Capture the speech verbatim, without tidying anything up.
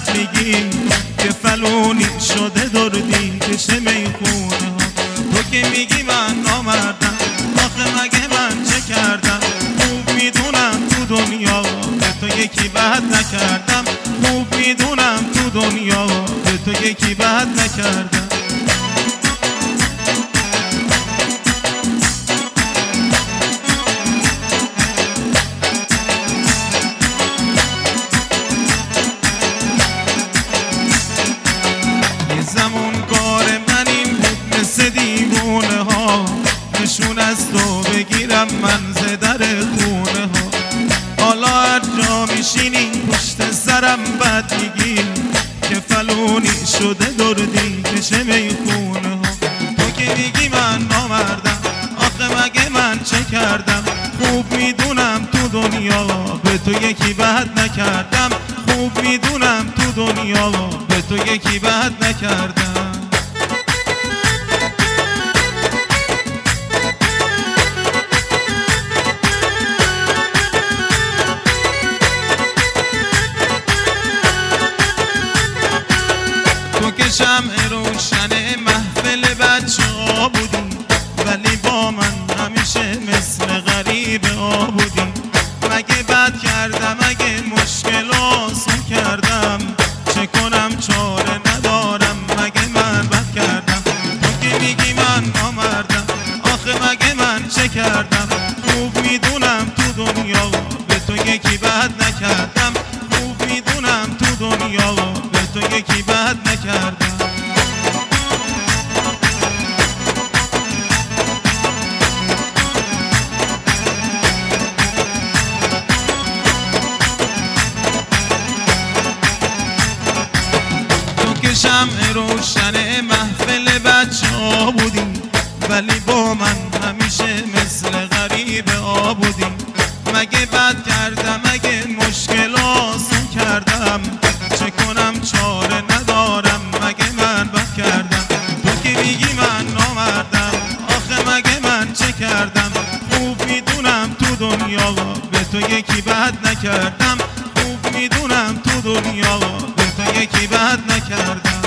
بد میگی که فلونی شده دردی بشه میخونه ها. تو که میگی من نامردم، آخه مگه من چه کردم؟ خوب میدونم تو دنیا به تو یکی بد نکردم، خوب میدونم تو دنیا به تو یکی بد نکردم. دیوونه ها نشون از تو بگیرم من زدر خونه ها. حالا هر جا میشینی پشت سرم بد میگی که فلونی شده دردی بشه میخونه ها. تو که میگی من نامردم، آخه مگه من چه کردم؟ خوب میدونم تو دنیا به تو یکی بد نکردم، خوب میدونم تو دنیا به تو یکی بد نکردم. شمع روشن محفل بچه ها بودی، ولی با من همیشه مثل غریب ها بودی. مگه بد کردم؟ مگه مشکل آسون کردم؟ چه کنم چاره ندارم، مگه من بد کردم؟ تو که میگی من نامردم، آخه مگه من چه کردم؟ خوب میدونم تو دنیا به تو یکی بد نکردم، خوب میدونم تو دنیا به تو یکی بد نکردم. شمع روشن محفل بچه ها بودی، ولی با من همیشه مثل غریب ها بودی. مگه بد کردم؟ مگه مشکل آسون کردم؟ چه کنم چاره ندارم، مگه من بد کردم؟ تو که میگی من نامردم، آخه مگه من چه کردم؟ خوب میدونم تو دنیا به تو یکی بد نکردم، خوب میدونم تو دنیا به تو یکی بد نکردم.